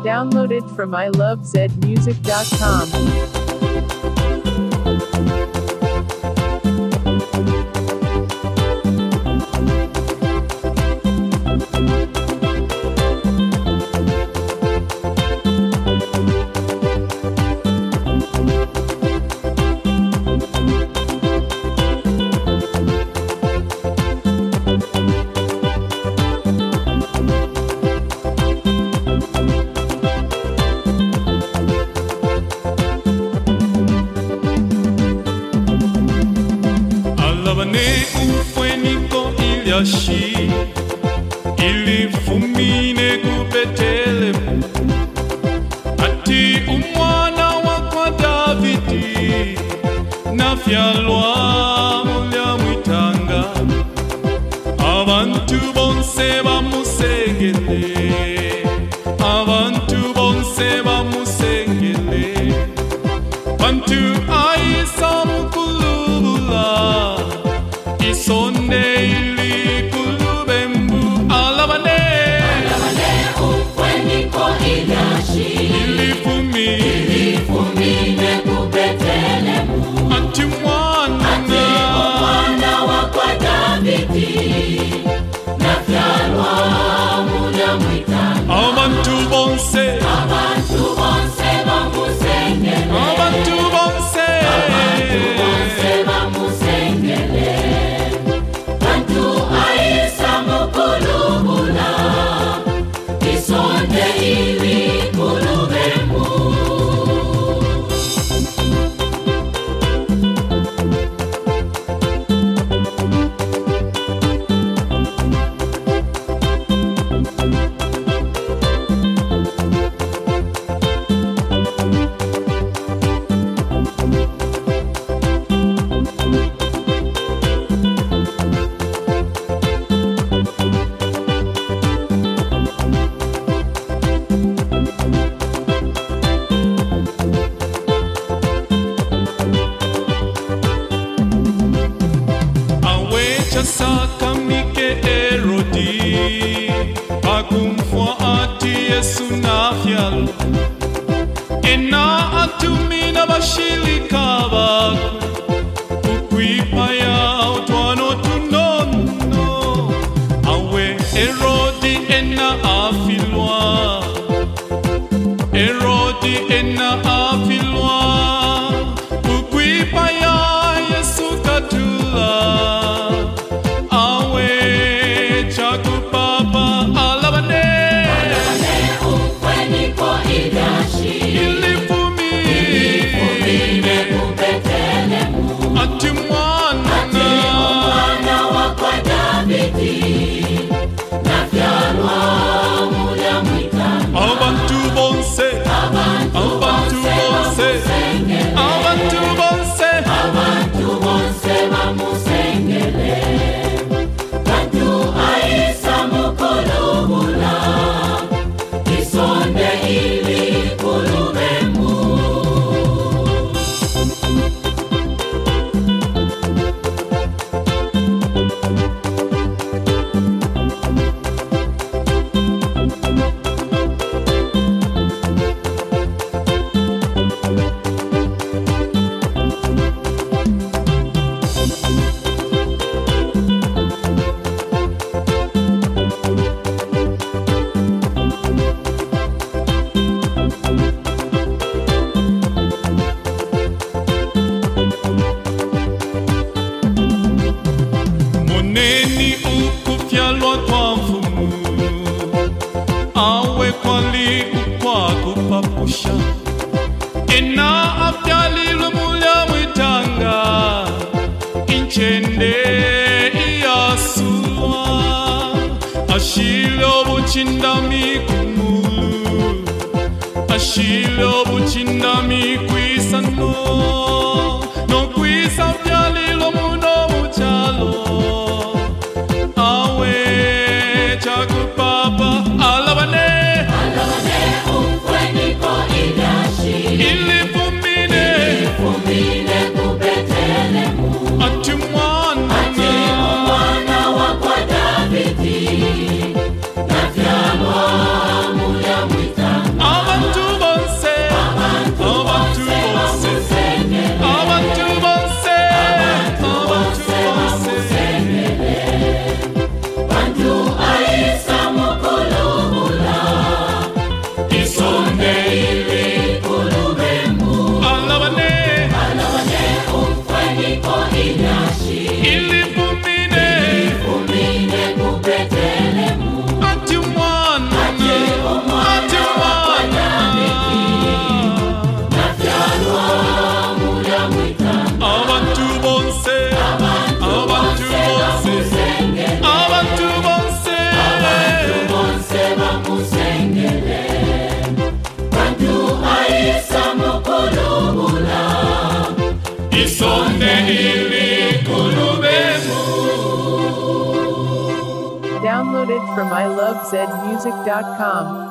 Downloaded from ilovezmusic.com. Ilifumine Betelehemu, ati umwana wa Davidi nafyalwa mulya mwitanga, abantu bonse bamusengele, abantu bonse bamusengele, bantu ayisa mukulubula isonde Ilifumine Betelehemu, ati umwana wa Davidi nafyalwa mulya mwitanga, abantu bonse bamusengele, abantu bonse bamusengele, bantu ayisa mukulubula isonde ili kulubemu. Sakamike Herodi akumfuati Yesu nafyalwa, ena atumina bashilika bakwe ukwipaya utwano tunono, awe Herodi ena afilwa, Herodi ena afilwa ukwipaya Yesu katula. Ati umwana wa Davidi nafyalwa mulya mwitanga, abantu bonse bamusengele, bantu ayisa mukulubula isonde ili kulubemu. Moneni ukufyalwa kwa mfumu, awe kwali ukwa kupapusha, ena afyalilwe mulya mwitanga, inchende iyasulwa, ashile obuchindami kumulu, ashile obuchindami kwisano, nokwisa fyalilwe muno muchalo, awe chakupapa alabane Umfweniko ilashi ilifumine Betelehemu, ati umwana wa Davidi nafyalwa mulya mwitanga, elyashi ilifumine umine ku Betelehemu ati umwana nabyalwa mulya mwitanga abantu bonse bamusengele bantu ayisa mukulubula isonde ili kulubemu. Downloaded from ilovezmusic.com.